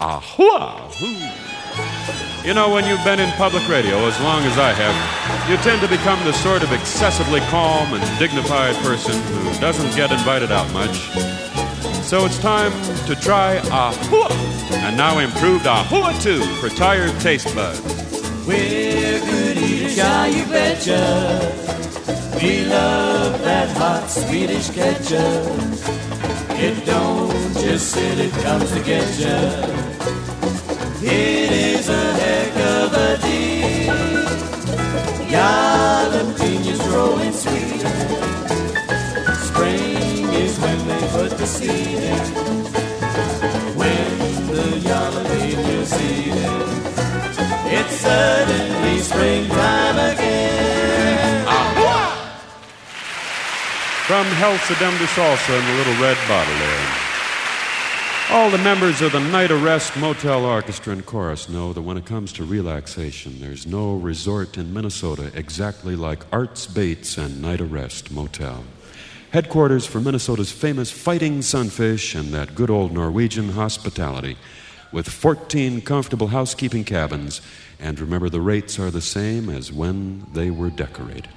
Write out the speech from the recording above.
Ahua! You know, when you've been in public radio as long as I have, you tend to become the sort of excessively calm and dignified person who doesn't get invited out much. So it's time to try Ahua, and now improved Ahua 2 for tired taste buds. We're good eaters, yeah, you betcha. We love that hot Swedish ketchup. It don't just sit, it comes to get ya. It is a heck of a deal. Jalapenos growing sweeter. Spring is when they put the seed in. When the jalapenos eat it, it's suddenly springtime again. Ahua! From Helsa Dem de Salsa in the little red bottle there. All the members of the Night Arrest Motel Orchestra and Chorus know that when it comes to relaxation, there's no resort in Minnesota exactly like Arts Bates and Night Arrest Motel. Headquarters for Minnesota's famous Fighting Sunfish and that good old Norwegian hospitality, with 14 comfortable housekeeping cabins, and remember the rates are the same as when they were decorated.